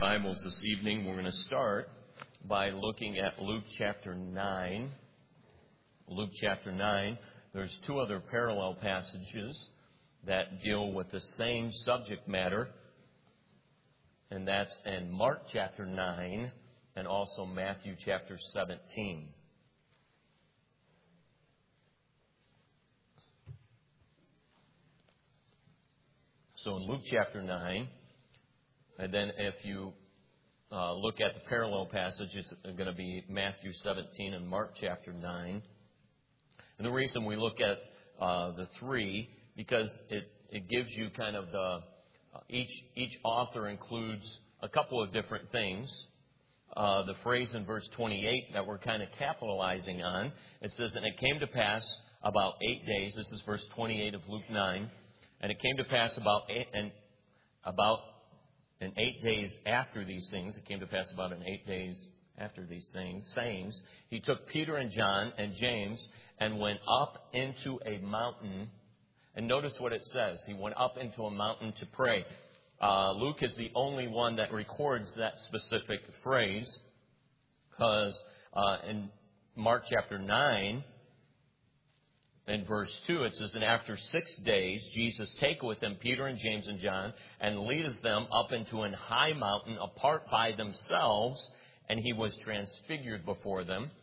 Bibles this evening, we're going to start by looking at Luke chapter 9. Luke chapter 9, there's two other parallel passages that deal with the same subject matter, and that's in Mark chapter 9 and also Matthew chapter 17. So in Luke chapter 9, and then if you look at the parallel passage, it's going to be Matthew 17 and Mark chapter 9. And the reason we look at the three, because it gives you kind of each author includes a couple of different things. The phrase in verse 28 that we're kind of capitalizing on, it says, and it came to pass about 8 days, this is verse 28 of Luke 9, and it came to pass about 8 days after these things, it came to pass about 8 days after these sayings, he took Peter and John and James and went up into a mountain. And notice what it says. He went up into a mountain to pray. Luke is the only one that records that specific phrase, because in Mark chapter 9, in verse 2, it says, and after 6 days, Jesus taketh with him Peter and James and John, and leadeth them up into an high mountain apart by themselves, and he was transfigured before them.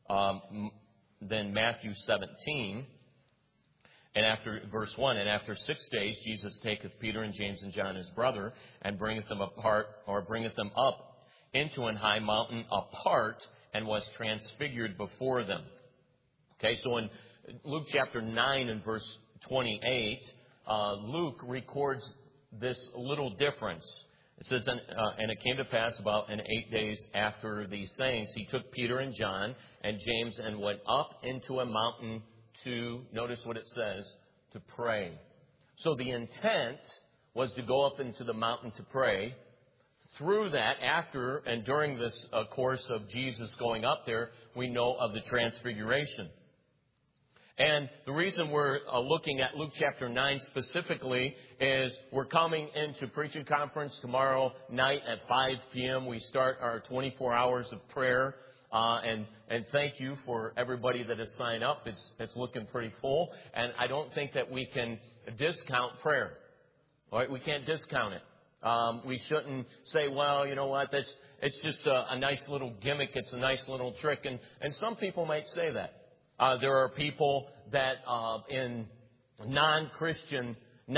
Then Matthew 17, and after verse 1, and after 6 days, Jesus taketh Peter and James and John his brother, and bringeth them up into an high mountain apart, and was transfigured before them. Okay, so in Luke chapter 9 and verse 28, Luke records this little difference. It says, and it came to pass about 8 days after these sayings, he took Peter and John and James and went up into a mountain to, notice what it says, to pray. So the intent was to go up into the mountain to pray. Through that, after and during this course of Jesus going up there, we know of the transfiguration. And the reason we're looking at Luke chapter 9 specifically is we're coming into preaching conference tomorrow night at 5 p.m. We start our 24 hours of prayer. And thank you for everybody that has signed up. It's looking pretty full. And I don't think that we can discount prayer. All right? We can't discount it. We shouldn't say, well, you know what, it's just a nice little gimmick. It's a nice little trick. And some people might say that. There are people that in non-Christian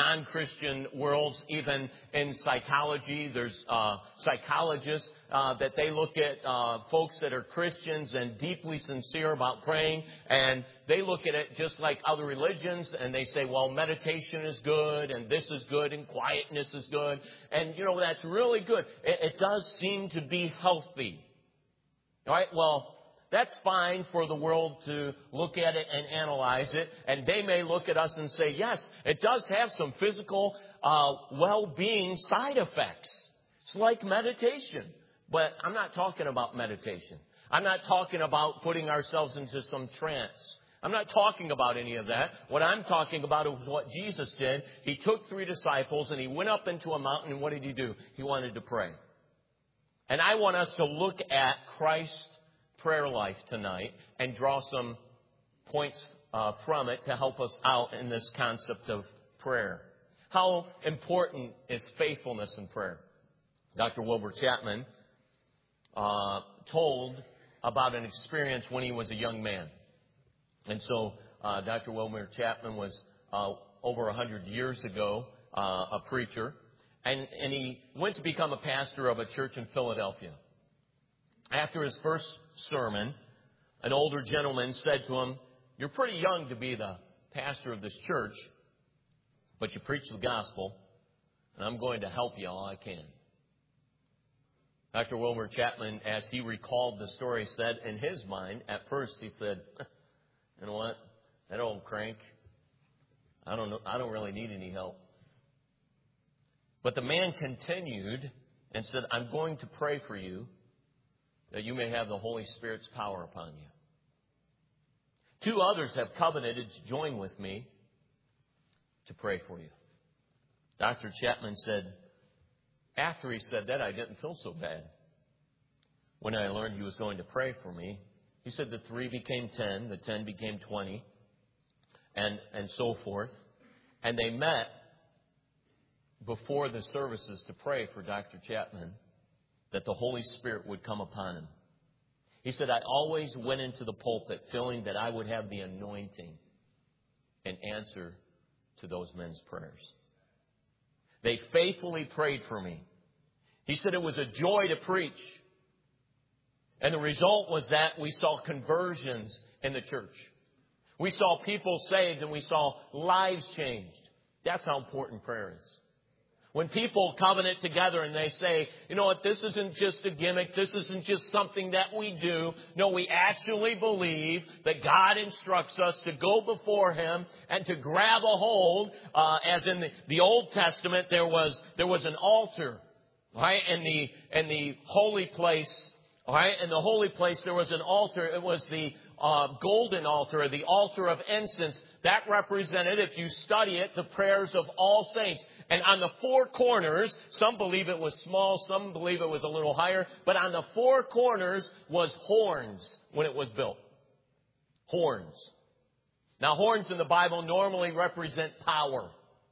worlds, even in psychology, there's psychologists that they look at folks that are Christians and deeply sincere about praying, and they look at it just like other religions, and they say, well, meditation is good, and this is good, and quietness is good, and, you know, that's really good. It does seem to be healthy. All right, well, that's fine for the world to look at it and analyze it. And they may look at us and say, yes, it does have some physical well-being side effects. It's like meditation. But I'm not talking about meditation. I'm not talking about putting ourselves into some trance. I'm not talking about any of that. What I'm talking about is what Jesus did. He took 3 disciples and he went up into a mountain. And what did he do? He wanted to pray. And I want us to look at Christ's prayer life tonight and draw some points from it to help us out in this concept of prayer. How important is faithfulness in prayer? Dr. Wilbur Chapman told about an experience when he was a young man. And so Dr. Wilbur Chapman was over 100 years ago a preacher, and he went to become a pastor of a church in Philadelphia. After his first sermon, an older gentleman said to him, you're pretty young to be the pastor of this church, but you preach the gospel, and I'm going to help you all I can. Dr. Wilbur Chapman, as he recalled the story, said in his mind, at first he said, you know what, that old crank, I don't really need any help. But the man continued and said, I'm going to pray for you, that you may have the Holy Spirit's power upon you. 2 others have covenanted to join with me to pray for you. Dr. Chapman said, After he said that, I didn't feel so bad. When I learned he was going to pray for me, he said the 3 became 10, the 10 became 20, and so forth. And they met before the services to pray for Dr. Chapman that the Holy Spirit would come upon him. He said, I always went into the pulpit feeling that I would have the anointing and answer to those men's prayers. They faithfully prayed for me. He said it was a joy to preach. And the result was that we saw conversions in the church. We saw people saved and we saw lives changed. That's how important prayer is. When people covenant together and they say, you know what, this isn't just a gimmick, this isn't just something that we do. No, we actually believe that God instructs us to go before Him and to grab a hold. As in the Old Testament, there was an altar, right? In the holy place, all right? In the holy place, there was an altar. It was the golden altar, the altar of incense. That represented, if you study it, the prayers of all saints. And on the 4 corners, some believe it was small, some believe it was a little higher, but on the 4 corners was horns when it was built. Horns. Now, horns in the Bible normally represent power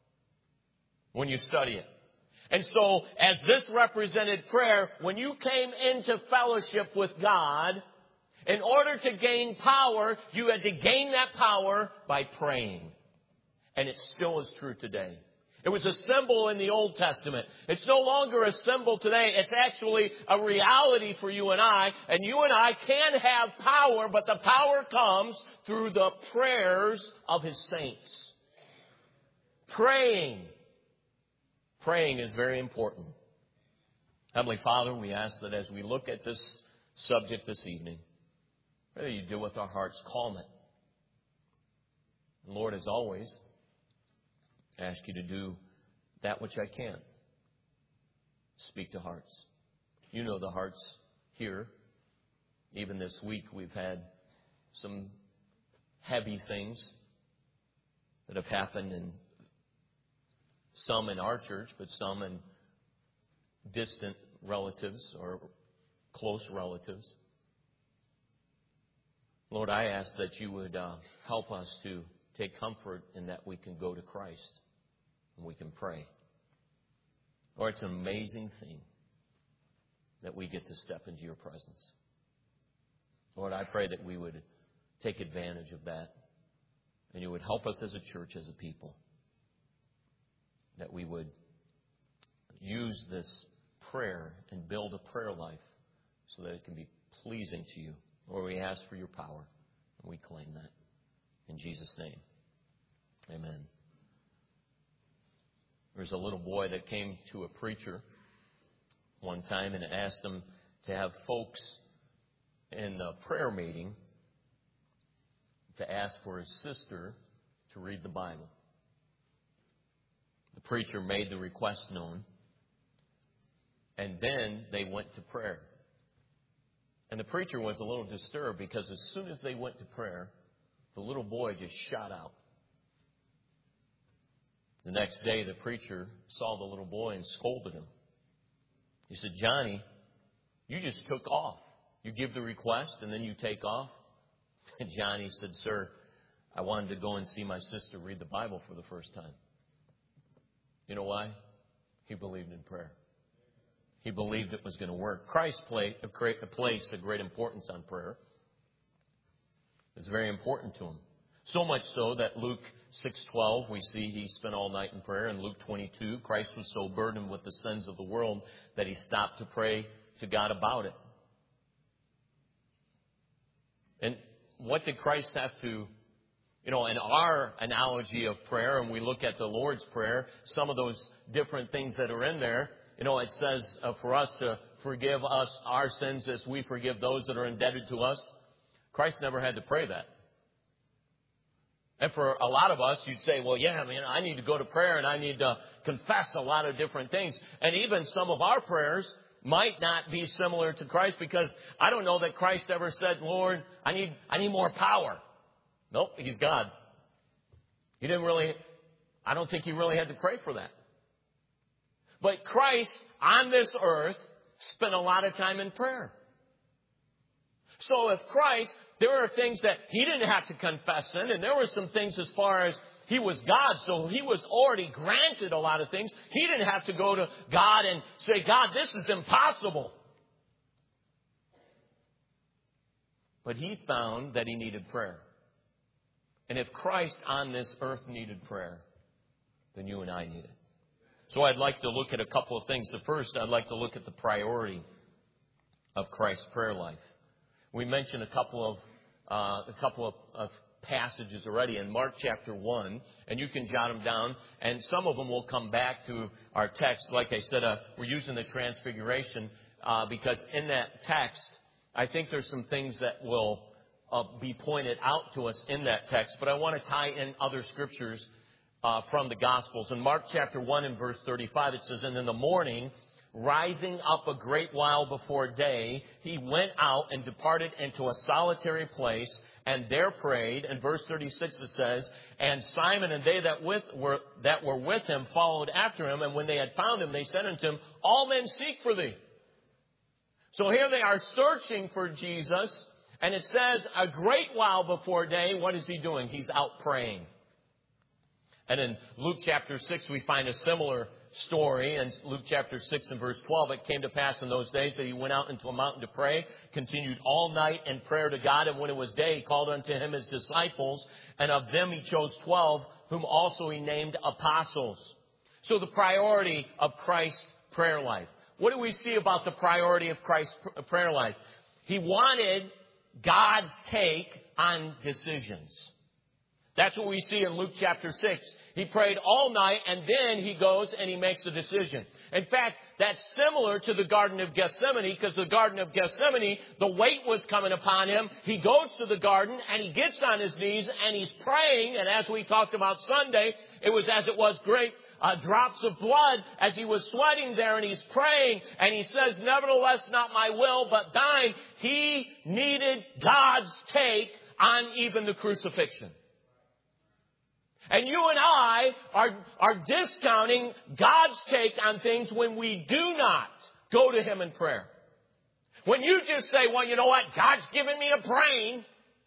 when you study it. And so, as this represented prayer, when you came into fellowship with God, in order to gain power, you had to gain that power by praying. And it still is true today. It was a symbol in the Old Testament. It's no longer a symbol today. It's actually a reality for you and I. And you and I can have power, but the power comes through the prayers of His saints. Praying. Praying is very important. Heavenly Father, we ask that as we look at this subject this evening, whether you deal with our hearts, calm it. And Lord, as always, I ask you to do that which I can. Speak to hearts. You know the hearts here. Even this week we've had some heavy things that have happened, in some in our church, but some in distant relatives or close relatives. Lord, I ask that you would help us to take comfort in that we can go to Christ and we can pray. Lord, it's an amazing thing that we get to step into your presence. Lord, I pray that we would take advantage of that and you would help us as a church, as a people, that we would use this prayer and build a prayer life so that it can be pleasing to you. Lord, we ask for your power, and we claim that. In Jesus' name, amen. There's a little boy that came to a preacher one time and asked him to have folks in the prayer meeting to ask for his sister to read the Bible. The preacher made the request known, and then they went to prayer. And the preacher was a little disturbed because as soon as they went to prayer, the little boy just shot out. The next day, the preacher saw the little boy and scolded him. He said, Johnny, you just took off. You give the request and then you take off. And Johnny said, sir, I wanted to go and see my sister read the Bible for the first time. You know why? He believed in prayer. He believed it was going to work. Christ placed a great importance on prayer. It was very important to him. So much so that Luke 6:12, we see he spent all night in prayer. In Luke 22, Christ was so burdened with the sins of the world that he stopped to pray to God about it. And what did Christ have to, in our analogy of prayer, and we look at the Lord's Prayer, some of those different things that are in there, it says for us to forgive us our sins as we forgive those that are indebted to us. Christ never had to pray that. And for a lot of us, you'd say, well, yeah, I need to go to prayer and I need to confess a lot of different things. And even some of our prayers might not be similar to Christ, because I don't know that Christ ever said, Lord, I need more power. Nope, He's God. I don't think He really had to pray for that. But Christ on this earth spent a lot of time in prayer. So if Christ, there are things that he didn't have to confess in, and there were some things as far as he was God, so he was already granted a lot of things. He didn't have to go to God and say, God, this is impossible. But he found that he needed prayer. And if Christ on this earth needed prayer, then you and I need it. So I'd like to look at a couple of things. The first, I'd like to look at the priority of Christ's prayer life. We mentioned a couple of passages already in Mark chapter 1, and you can jot them down, and some of them will come back to our text. Like I said, we're using the Transfiguration because in that text, I think there's some things that will be pointed out to us in that text, but I want to tie in other scriptures from the Gospels. In Mark chapter 1 and verse 35, it says, "And in the morning, rising up a great while before day, he went out and departed into a solitary place, and there prayed." And verse 36 it says, "And Simon and they that were with him followed after him, and when they had found him, they said unto him, All men seek for thee." So here they are searching for Jesus, and it says, a great while before day, what is he doing? He's out praying. And in Luke chapter 6, we find a similar story. In Luke chapter 6 and verse 12, "It came to pass in those days that he went out into a mountain to pray, continued all night in prayer to God. And when it was day, he called unto him his disciples, and of them he chose 12, whom also he named apostles." So the priority of Christ's prayer life. What do we see about the priority of Christ's prayer life? He wanted God's take on decisions. That's what we see in Luke chapter 6. He prayed all night, and then he goes and he makes a decision. In fact, that's similar to the Garden of Gethsemane, because the Garden of Gethsemane, the weight was coming upon him. He goes to the garden, and he gets on his knees, and he's praying. And as we talked about Sunday, it was great drops of blood as he was sweating there, and he's praying, and he says, "Nevertheless, not my will, but thine." He needed God's take on even the crucifixion. And you and I are discounting God's take on things when we do not go to him in prayer. When you just say, "Well, you know what? God's given me a brain."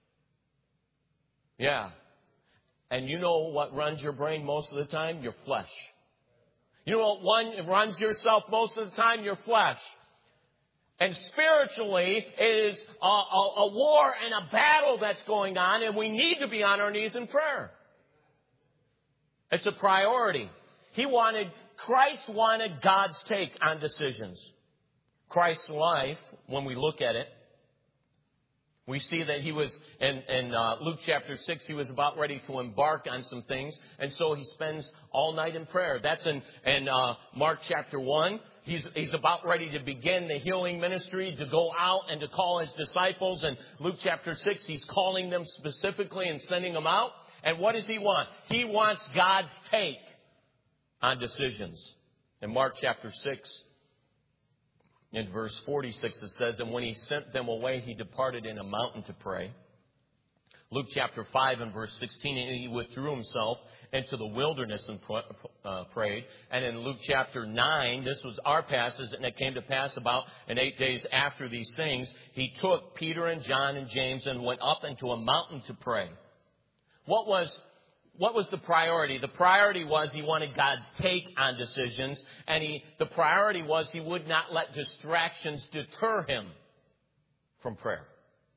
Yeah. And you know what runs your brain most of the time? Your flesh. You know what runs yourself most of the time? Your flesh. And spiritually, it is a war and a battle that's going on, and we need to be on our knees in prayer. It's a priority. Christ wanted God's take on decisions. Christ's life, when we look at it, we see that he was, in Luke chapter 6, he was about ready to embark on some things. And so he spends all night in prayer. That's in Mark chapter 1. He's about ready to begin the healing ministry, to go out and to call his disciples. And Luke chapter 6, he's calling them specifically and sending them out. And what does he want? He wants God's take on decisions. In Mark chapter 6, in verse 46, it says, "And when he sent them away, he departed in a mountain to pray." Luke chapter 5 and verse 16, "And he withdrew himself into the wilderness and prayed." And in Luke chapter 9, this was our passage, "And it came to pass about 8 days after these things, he took Peter and John and James and went up into a mountain to pray." What was the priority? The priority was he wanted God's take on decisions, and the priority was he would not let distractions deter him from prayer.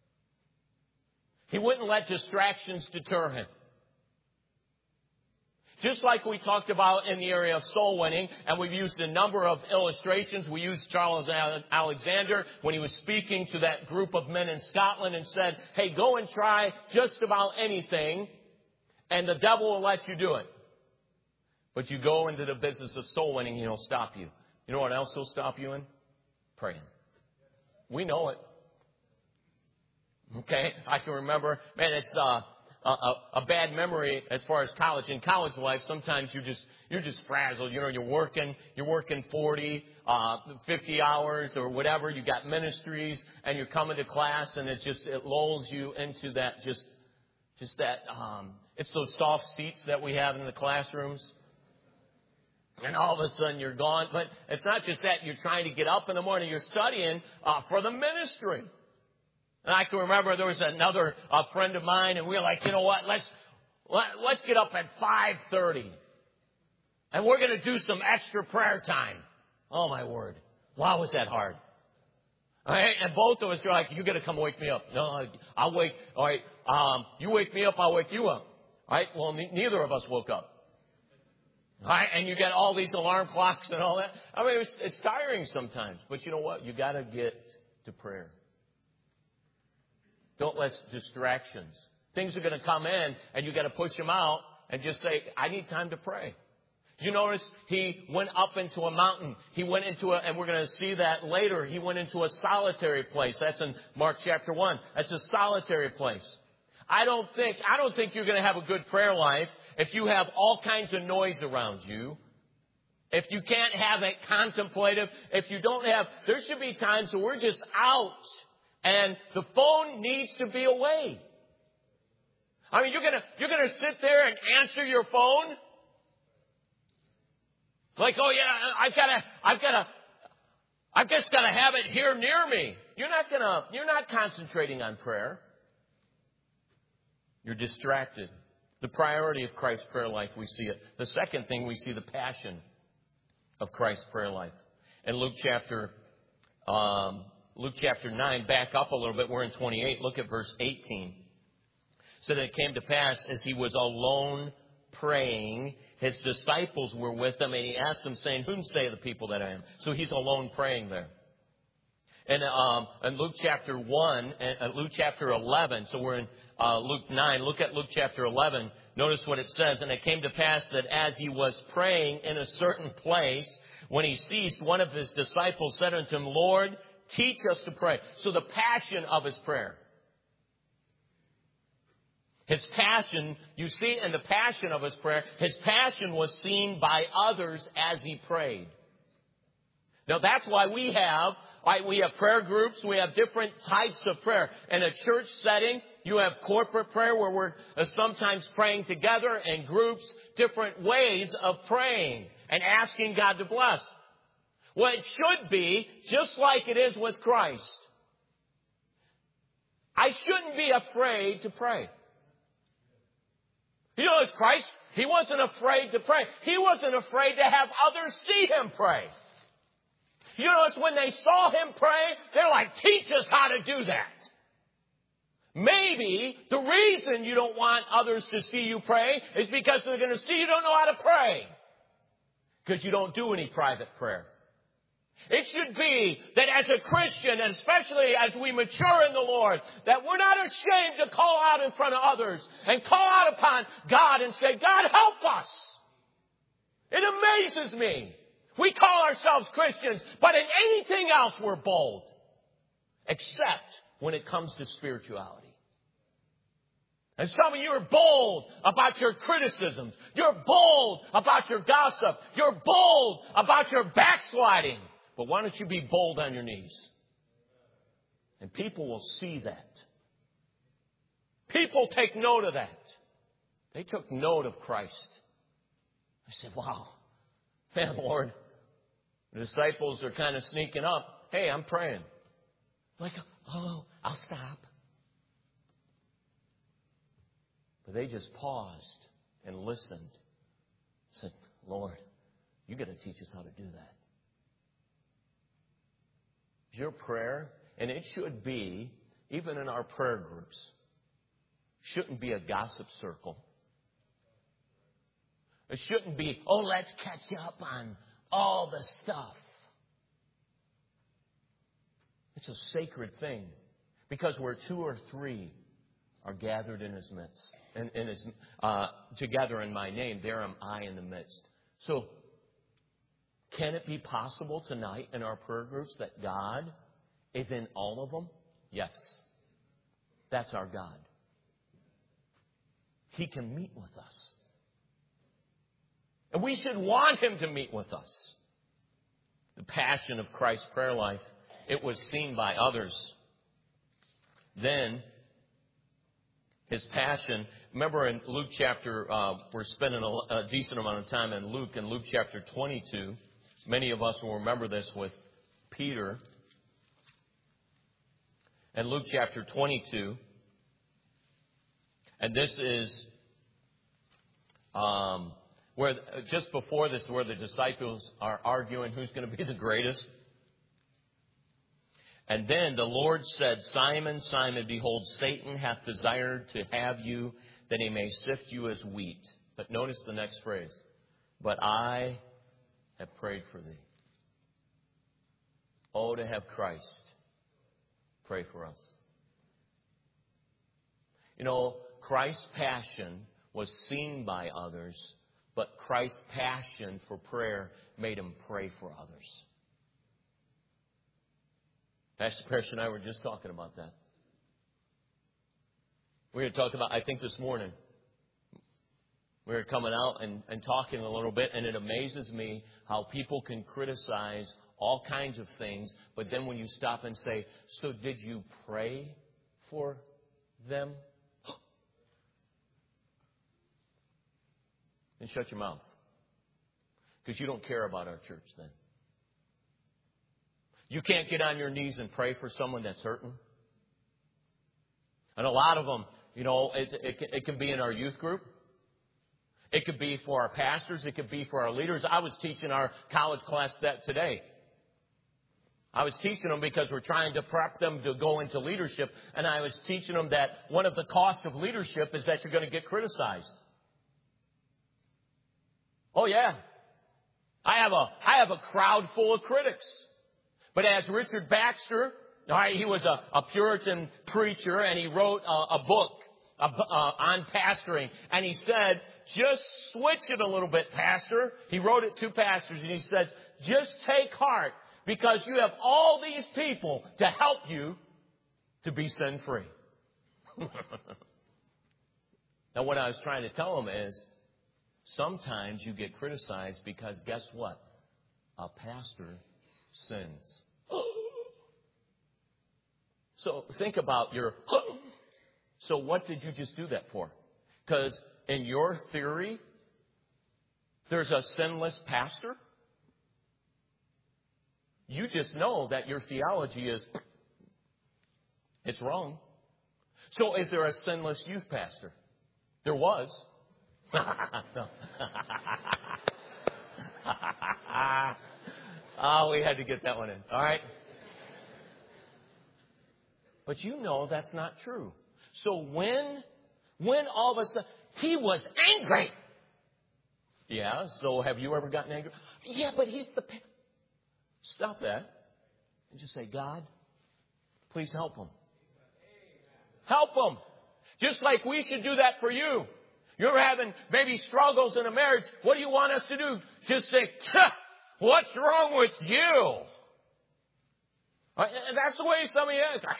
He wouldn't let distractions deter him. Just like we talked about in the area of soul winning, and we've used a number of illustrations. We used Charles Alexander when he was speaking to that group of men in Scotland and said, "Hey, go and try just about anything, and the devil will let you do it. But you go into the business of soul winning, he'll stop you." You know what else he'll stop you in? Praying. We know it. Okay? I can remember, man, it's a bad memory as far as college. In college life, sometimes you're just frazzled. You know, you're working 40, 50 hours or whatever. You got ministries, and you're coming to class, and it lulls you into that just that, it's those soft seats that we have in the classrooms. And all of a sudden you're gone. But it's not just that. You're trying to get up in the morning. You're studying for the ministry. And I can remember there was another friend of mine, and we were like, you know what, let's get up at 5:30. And we're going to do some extra prayer time. Oh, my word. Wow, was that hard. All right, and both of us are like, you're going to come wake me up. No, I'll wake. All right, you wake me up, I'll wake you up. All right, well, neither of us woke up. All right, and you get all these alarm clocks and all that. I mean, it's tiring sometimes. But you know what? You got to get to prayer. Don't let distractions. Things are going to come in, and you got to push them out and just say, I need time to pray. You notice he went up into a mountain. He went into and we're going to see that later. He went into a solitary place. That's in Mark chapter 1. That's a solitary place. I don't think you're going to have a good prayer life if you have all kinds of noise around you. If you can't have it contemplative, if you don't have, there should be times where we're just out and the phone needs to be away. I mean, you're going to sit there and answer your phone? Like, oh yeah, I've just got to have it here near me. You're not concentrating on prayer. You're distracted. The priority of Christ's prayer life, we see it. The second thing, we see the passion of Christ's prayer life. In Luke chapter 9, back up a little bit, we're in 28. Look at verse 18. So that it came to pass as he was alone praying, his disciples were with him, and he asked them, saying, whom say the people that I am? So he's alone praying there. And in Luke chapter 1, Luke chapter 11, so we're in Luke 9. Look at Luke chapter 11. Notice what it says. And it came to pass that as he was praying in a certain place, when he ceased, one of his disciples said unto him, Lord, teach us to pray. So the passion of his prayer. His passion, you see in the passion of his prayer, his passion was seen by others as he prayed. Now that's why we have prayer groups, we have different types of prayer. In a church setting, you have corporate prayer where we're sometimes praying together in groups, different ways of praying and asking God to bless. Well, it should be just like it is with Christ. I shouldn't be afraid to pray. You know, as Christ, he wasn't afraid to pray. He wasn't afraid to have others see him pray. You notice when they saw him pray, they're like, teach us how to do that. Maybe the reason you don't want others to see you pray is because they're going to see you don't know how to pray. Because you don't do any private prayer. It should be that as a Christian, and especially as we mature in the Lord, that we're not ashamed to call out in front of others and call out upon God and say, God, help us. It amazes me. We call ourselves Christians, but in anything else we're bold, except when it comes to spirituality. And some of you are bold about your criticisms. You're bold about your gossip. You're bold about your backsliding. But why don't you be bold on your knees? And people will see that. People take note of that. They took note of Christ. I said, wow, man, Lord, the disciples are kind of sneaking up. Hey, I'm praying. Like, oh, I'll stop. But they just paused and listened. Said, Lord, you got to teach us how to do that. Your prayer, and it should be, even in our prayer groups, shouldn't be a gossip circle. It shouldn't be, oh, let's catch up on all the stuff. It's a sacred thing. Because where 2 or 3 are gathered in his midst, together in my name, there am I in the midst. So, can it be possible tonight in our prayer groups that God is in all of them? Yes. That's our God. He can meet with us. And we should want him to meet with us. The passion of Christ's prayer life, it was seen by others. Then, His passion. Remember in Luke chapter, we're spending a decent amount of time in Luke chapter 22. Many of us will remember this with Peter. And Luke chapter 22. And this is where just before this, where the disciples are arguing who's going to be the greatest. And then the Lord said, Simon, Simon, behold, Satan hath desired to have you, that he may sift you as wheat. But notice the next phrase. But I have prayed for thee. Oh, to have Christ pray for us. You know, Christ's passion was seen by others, but Christ's passion for prayer made him pray for others. Pastor Parrish and I were just talking about that. We were talking about, I think this morning, we were coming out and talking a little bit, and it amazes me how people can criticize all kinds of things, but then when you stop and say, so did you pray for them? Then shut your mouth. Because you don't care about our church then. You can't get on your knees and pray for someone that's hurting. And a lot of them, you know, it can be in our youth group. It could be for our pastors. It could be for our leaders. I was teaching our college class that today. I was teaching them because we're trying to prep them to go into leadership. And I was teaching them that one of the costs of leadership is that you're going to get criticized. Oh, yeah. I have a crowd full of critics. But as Richard Baxter, he was a Puritan preacher, and he wrote a book on pastoring. And he said, just switch it a little bit, pastor. He wrote it to pastors, and he says, just take heart, because you have all these people to help you to be sin-free. Now, what I was trying to tell them is, sometimes you get criticized because guess what? A pastor sins. So think about so what did you just do that for? Because in your theory, there's a sinless pastor? You just know that your theology is, it's wrong. So is there a sinless youth pastor? There was. Oh, we had to get that one in. All right. But you know that's not true. So when all of a sudden, he was angry. Yeah, so have you ever gotten angry? Yeah, but he's the... Stop that. And just say, God, please help him. Help him. Just like we should do that for you. You're having maybe struggles in a marriage. What do you want us to do? Just say, what's wrong with you? And that's the way some of you is.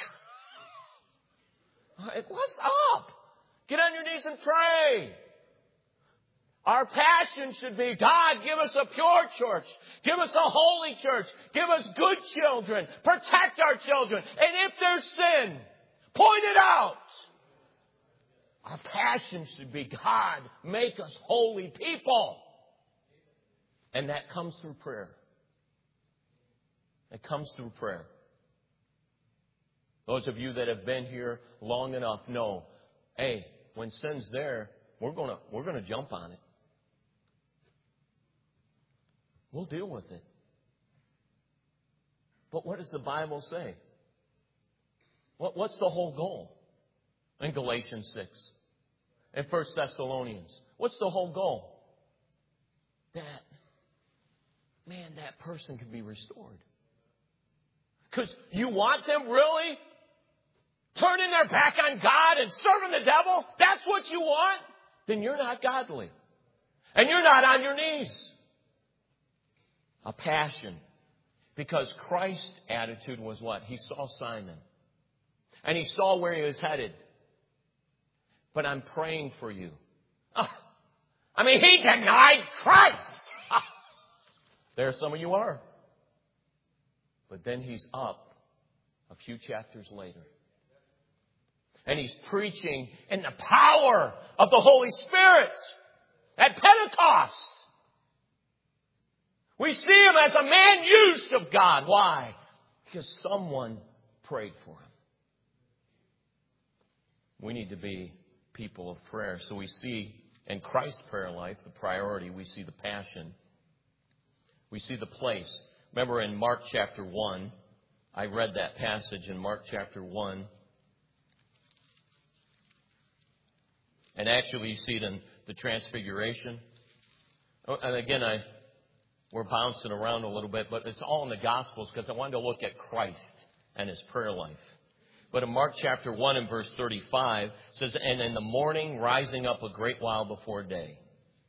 What's up? Get on your knees and pray. Our passion should be, God, give us a pure church. Give us a holy church. Give us good children. Protect our children. And if there's sin, point it out. Our passion should be, God, make us holy people. And that comes through prayer. It comes through prayer. Those of you that have been here long enough know, hey, when sin's there, we're gonna jump on it. We'll deal with it. But what does the Bible say? What's the whole goal? In Galatians 6. In 1 Thessalonians. What's the whole goal? That person can be restored. Because you want them really turning their back on God and serving the devil? That's what you want? Then you're not godly. And you're not on your knees. A passion. Because Christ's attitude was what? He saw Simon. And he saw where he was headed. But I'm praying for you. He denied Christ. There some of you are. But then he's up a few chapters later. And he's preaching in the power of the Holy Spirit at Pentecost. We see him as a man used of God. Why? Because someone prayed for him. We need to be people of prayer. So we see in Christ's prayer life the priority. We see the passion. We see the place. Remember in Mark chapter 1, I read that passage in Mark chapter 1. And actually you see it in the Transfiguration. And again, we're bouncing around a little bit, but it's all in the Gospels because I wanted to look at Christ and his prayer life. But in Mark chapter 1 and verse 35, it says, and in the morning, rising up a great while before day,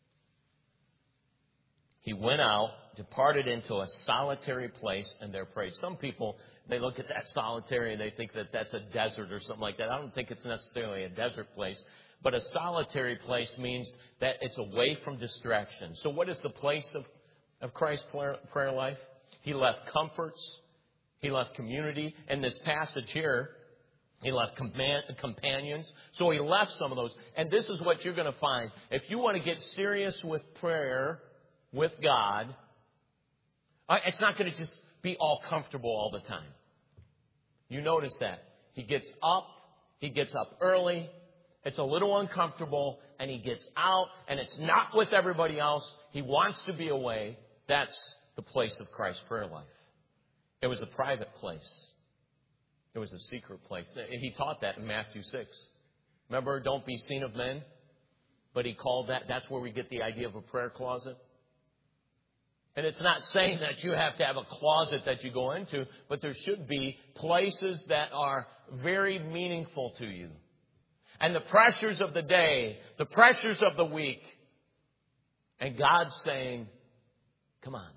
he went out, departed into a solitary place, and there prayed. Some people, they look at that solitary and they think that that's a desert or something like that. I don't think it's necessarily a desert place. But a solitary place means that it's away from distraction. So what is the place of Christ's prayer life? He left comforts. He left community. In this passage here, he left companions. So he left some of those. And this is what you're going to find. If you want to get serious with prayer, with God, it's not going to just be all comfortable all the time. You notice that. He gets up early. It's a little uncomfortable, and he gets out, and it's not with everybody else. He wants to be away. That's the place of Christ's prayer life. It was a private place. It was a secret place. He taught that in Matthew 6. Remember, don't be seen of men? But he called that's where we get the idea of a prayer closet. And it's not saying that you have to have a closet that you go into, but there should be places that are very meaningful to you. And the pressures of the day, the pressures of the week. And God's saying, come on.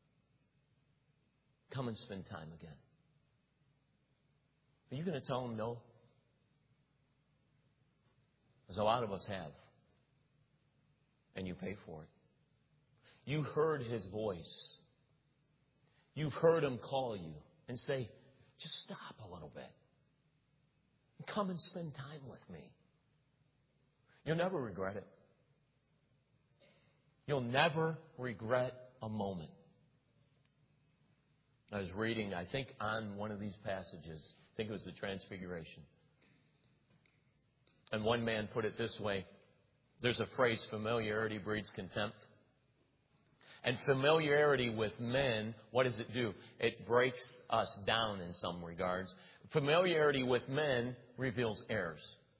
Come and spend time again. Are you going to tell him no? As a lot of us have. And you pay for it. You heard his voice. You've heard him call you and say, just stop a little bit. And come and spend time with me. You'll never regret it. You'll never regret a moment. I was reading, I think, on one of these passages. I think it was the Transfiguration. And one man put it this way. There's a phrase, familiarity breeds contempt. And familiarity with men, what does it do? It breaks us down in some regards. Familiarity with men reveals errors.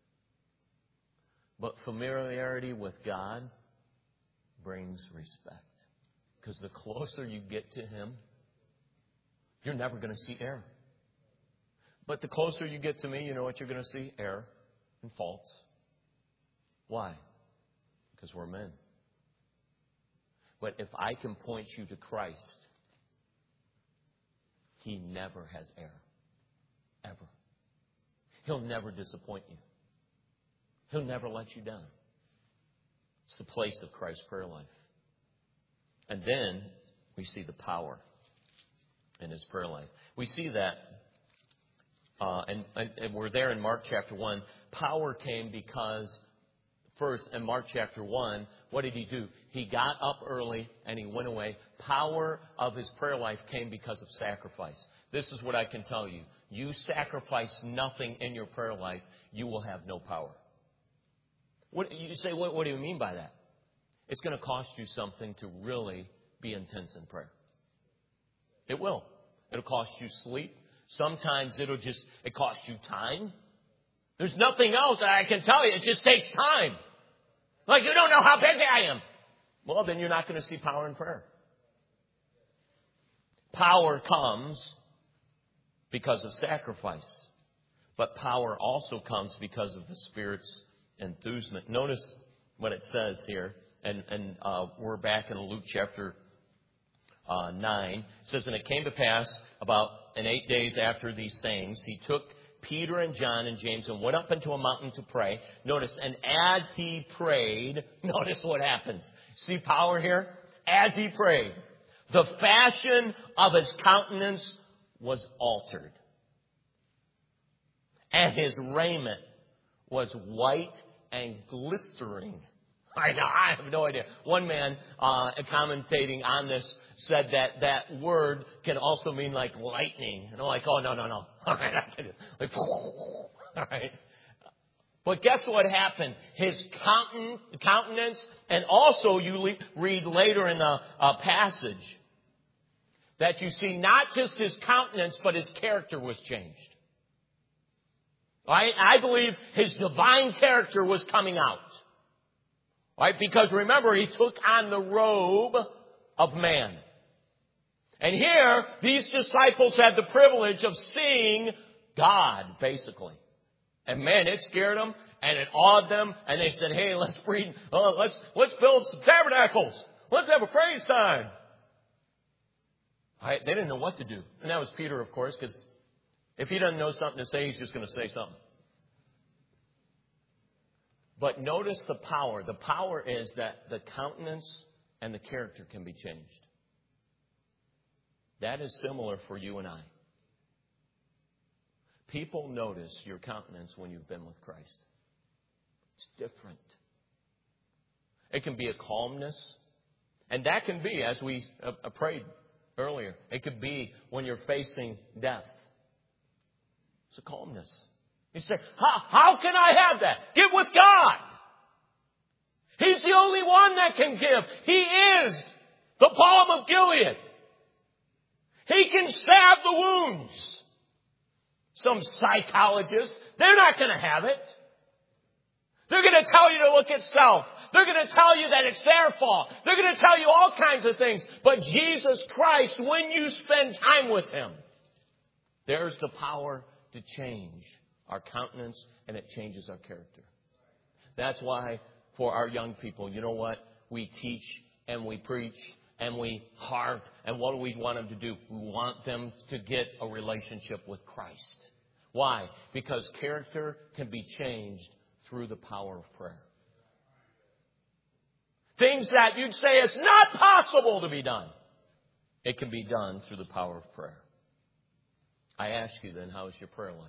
But familiarity with God brings respect. Because the closer you get to him, you're never going to see error. But the closer you get to me, you know what you're going to see? Error and faults. Why? Because we're men. But if I can point you to Christ, he never has error. Ever. He'll never disappoint you. He'll never let you down. It's the place of Christ's prayer life. And then we see the power in his prayer life. We see that, and we're there in Mark chapter 1. Power came because, first, in Mark chapter 1, what did he do? He got up early and he went away. Power of his prayer life came because of sacrifice. This is what I can tell you. You sacrifice nothing in your prayer life, you will have no power. You say, what do you mean by that? It's going to cost you something to really be intense in prayer. It will. It'll cost you sleep. Sometimes it costs you time. There's nothing else that I can tell you. It just takes time. Like, you don't know how busy I am. Well, then you're not going to see power in prayer. Power comes because of sacrifice. But power also comes because of the Spirit's enthusement. Notice what it says here. And we're back in Luke chapter 9. It says, and it came to pass about 8 days after these sayings, he took Peter and John and James and went up into a mountain to pray. Notice, and as he prayed, notice what happens. See power here? As he prayed, the fashion of his countenance was altered. And his raiment was white and glistering. I know, I have no idea. One man commentating on this said that word can also mean like lightning. And I'm like, oh, no. All right, I get it. Like, all right. But guess what happened? His countenance, and also you read later in the passage that you see not just his countenance, but his character was changed. Right? I believe his divine character was coming out. Right? Because remember, he took on the robe of man. And here, these disciples had the privilege of seeing God, basically. And man, it scared them and it awed them. And they said, hey, let's build some tabernacles. Let's have a praise time. They didn't know what to do. And that was Peter, of course, because if he doesn't know something to say, he's just going to say something. But notice the power. The power is that the countenance and the character can be changed. That is similar for you and I. People notice your countenance when you've been with Christ. It's different. It can be a calmness. And that can be, as we prayed earlier, it could be when you're facing death. It's a calmness. You say, how can I have that? Get with God. He's the only one that can give. He is the balm of Gilead. He can salve the wounds. Some psychologists, they're not going to have it. They're going to tell you to look at self. They're going to tell you that it's their fault. They're going to tell you all kinds of things. But Jesus Christ, when you spend time with Him, there's the power to change our countenance, and it changes our character. That's why for our young people, you know what? We teach and we preach and we harp. And what do we want them to do? We want them to get a relationship with Christ. Why? Because character can be changed through the power of prayer. Things that you'd say it's not possible to be done. It can be done through the power of prayer. I ask you then, how is your prayer life?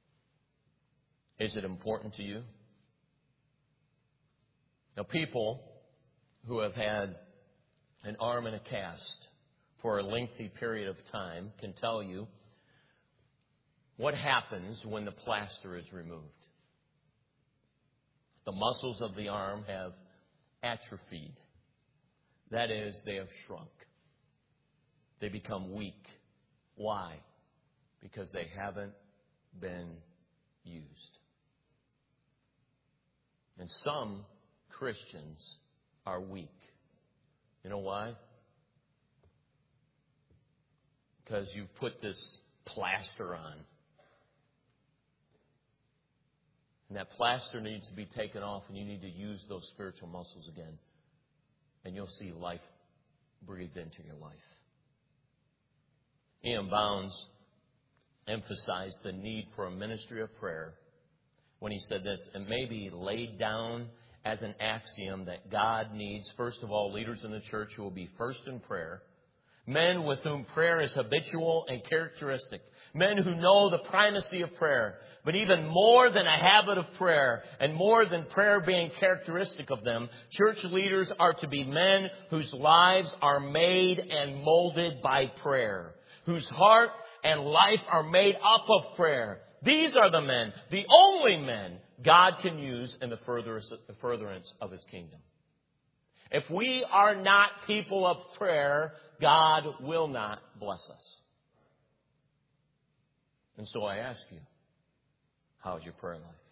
Is it important to you? Now, people who have had an arm in a cast for a lengthy period of time can tell you what happens when the plaster is removed. The muscles of the arm have atrophied. That is, they have shrunk. They become weak. Why? Because they haven't been used. And some Christians are weak. You know why? Because you've put this plaster on. And that plaster needs to be taken off, and you need to use those spiritual muscles again. And you'll see life breathed into your life. E.M. Bounds emphasized the need for a ministry of prayer when he said this: it may be laid down as an axiom that God needs, first of all, leaders in the church who will be first in prayer, men with whom prayer is habitual and characteristic, men who know the primacy of prayer, but even more than a habit of prayer and more than prayer being characteristic of them, church leaders are to be men whose lives are made and molded by prayer, whose heart and life are made up of prayer. These are the men, the only men God can use in the furtherance of His kingdom. If we are not people of prayer, God will not bless us. And so I ask you, how's your prayer life?